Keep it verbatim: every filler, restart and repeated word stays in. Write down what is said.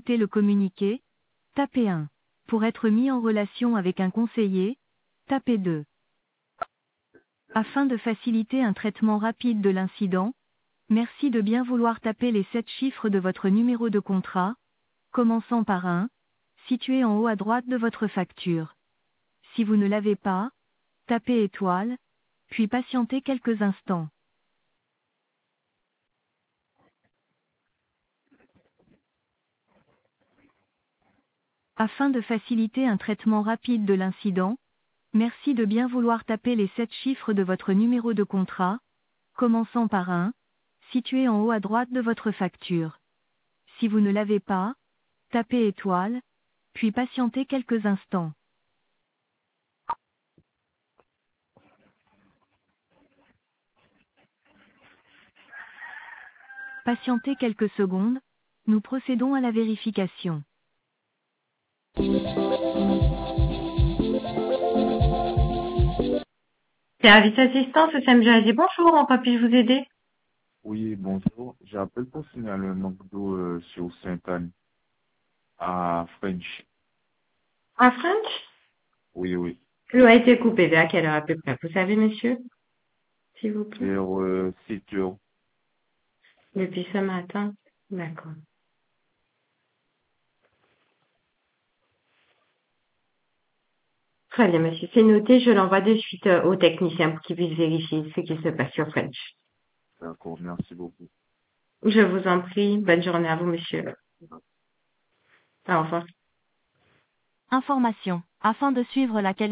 écouter le communiqué, tapez un. Pour être mis en relation avec un conseiller, tapez deux. Afin de faciliter un traitement rapide de l'incident, merci de bien vouloir taper les sept chiffres de votre numéro de contrat, commençant par un, situé en haut à droite de votre facture. Si vous ne l'avez pas, tapez étoile, puis patientez quelques instants. Afin de faciliter un traitement rapide de l'incident, merci de bien vouloir taper les sept chiffres de votre numéro de contrat, commençant par un, situé en haut à droite de votre facture. Si vous ne l'avez pas, tapez étoile, puis patientez quelques instants. Patientez quelques secondes, nous procédons à la vérification. Service assistance, S M G A D, bonjour, en quoi puis-je vous aider? Oui, bonjour. J'appelle pour signaler un manque d'eau euh, sur Sainte-Anne, à French. À French? Oui, oui. L'eau a été coupée, vers quelle heure à peu près? Vous savez, monsieur? S'il vous plaît. Vers euh, sept heures. Depuis ce matin? D'accord. Très bien, monsieur. C'est noté, je l'envoie de suite euh, au technicien pour qu'il puisse vérifier ce qui se passe sur French. D'accord, merci beaucoup. Je vous en prie. Bonne journée à vous, monsieur. Au revoir. Information. Afin de suivre la qualité